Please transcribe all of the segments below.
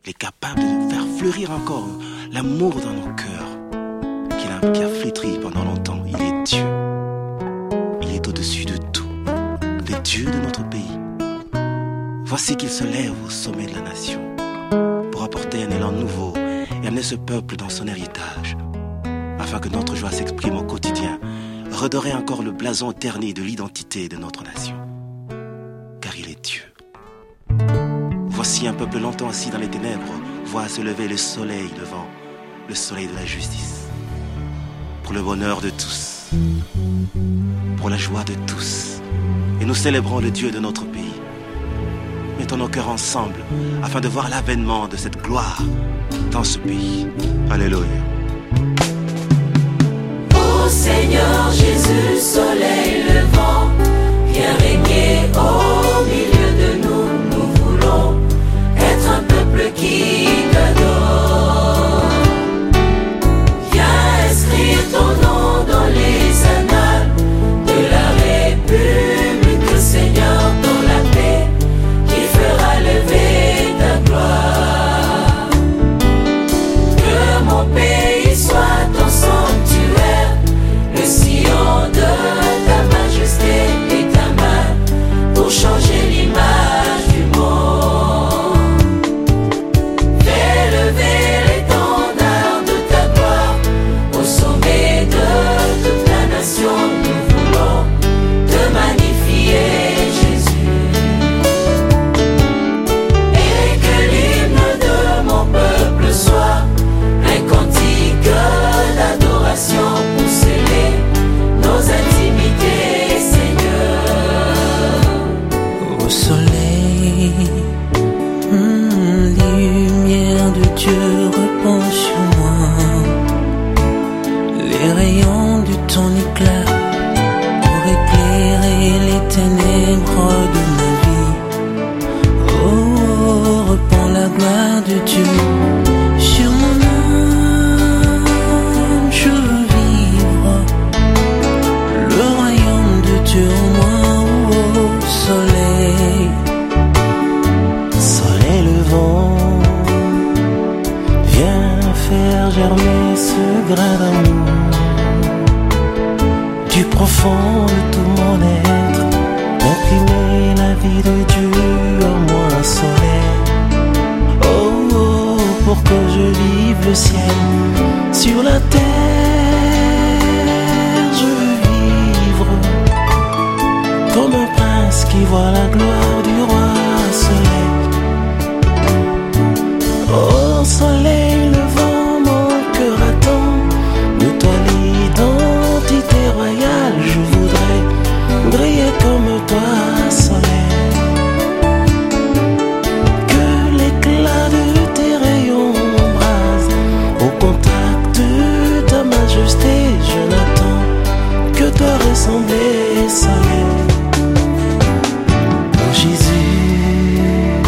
Il est capable de faire fleurir encore l'amour dans nos cœurs, qui a flétri pendant longtemps. Il est Dieu. Il est au-dessus de tout, le Dieu de notre pays. Voici qu'il se lève au sommet de la nation pour apporter un élan nouveau et amener ce peuple dans son héritage, afin que notre joie s'exprime au quotidien, redorer encore le blason terni de l'identité de notre nation. Car il est Dieu. Voici un peuple longtemps assis dans les ténèbres, voit se lever le soleil levant, le soleil de la justice. Pour le bonheur de tous, pour la joie de tous. Et nous célébrons le Dieu de notre pays. Mettons nos cœurs ensemble afin de voir l'avènement de cette gloire dans ce pays. Alléluia. Ô Seigneur Jésus, soleil levant, viens régner au milieu de nous. Nous voulons être un peuple qui t'adore. Viens inscrire ton nom dans les annales de la République, Seigneur, dans la paix qui fera lever ta gloire. Que mon pays soit ton sanctuaire, le sillon de ta majesté et ta main pour changer l'image du monde. Fais lever l'étendard de ta gloire au sommet de toute la nation. Nous voulons te magnifier, Jésus. Et que l'hymne de mon peuple soit un cantique d'adoration pour sceller nos intimités, Seigneur. Au soleil, lumière de Dieu répand sur moi. Les rayons de ton éclat pour éclairer les ténèbres de ma vie. Oh, répand la gloire de Dieu sur mon âme. Je veux vivre le royaume de Dieu en moi. Oh, soleil. Soleil levant, viens faire germer ce grain d'amour du profond de tout mon être, imprimer la vie de Dieu en moi, soleil. Oh, oh, pour que je vive le ciel sur la terre, je veux vivre comme un prince qui voit la gloire du roi, soleil. Oh, soleil levant, mon cœur attend de toi l'identité royale. Je voudrais briller comme toi, soleil. Que l'éclat de tes rayons m'embrase au contact de ta majesté. Je n'attends que toi ressembler, soleil. Oh Jésus,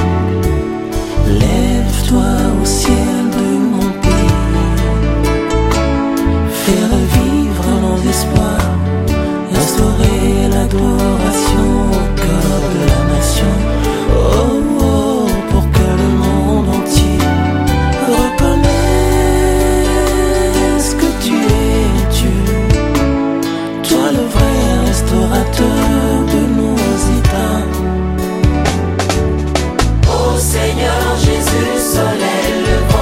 lève-toi au ciel de mon pays, fais revivre nos espoirs, instaurer l'adoration au cœur de la nation. Oh, oh, pour que le monde entier reconnaisse que tu es Dieu, toi le vrai restaurateur de nos états. Ô Seigneur Jésus, soleil levant,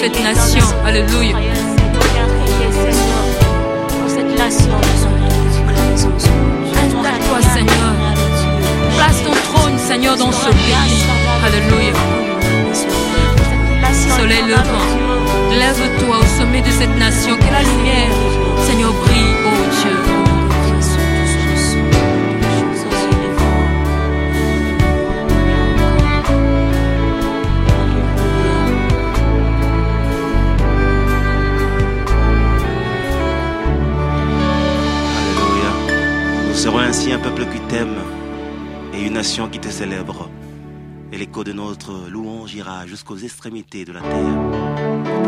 cette nation. Alléluia. Installe-toi, Seigneur. Place ton trône, Seigneur, dans ce pays. Alléluia. Soleil levant, lève-toi au sommet de cette nation. Que la lumière, Seigneur, brille, oh Dieu. Nous serons ainsi un peuple qui t'aime et une nation qui te célèbre. Et l'écho de notre louange ira jusqu'aux extrémités de la terre.